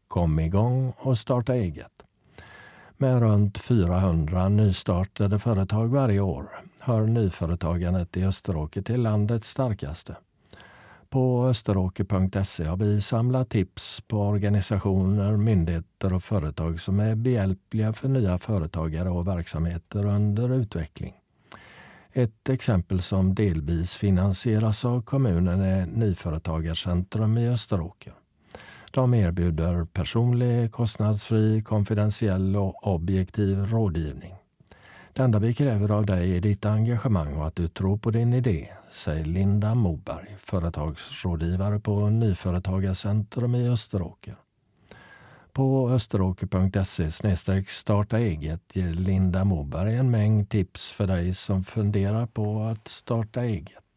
Kom igång och starta eget. Med runt 400 nystartade företag varje år hör nyföretagandet i Österåker till landets starkaste. På österåker.se har vi samlat tips på organisationer, myndigheter och företag som är behjälpliga för nya företagare och verksamheter under utveckling. Ett exempel som delvis finansieras av kommunen är Nyföretagarcentrum i Österåker. De erbjuder personlig, kostnadsfri, konfidentiell och objektiv rådgivning. Det enda vi kräver av dig är ditt engagemang och att du tror på din idé, säger Linda Moberg, företagsrådgivare på Nyföretagarcentrum i Österåker. På österåker.se/starta eget ger Linda Moberg en mängd tips för dig som funderar på att starta eget.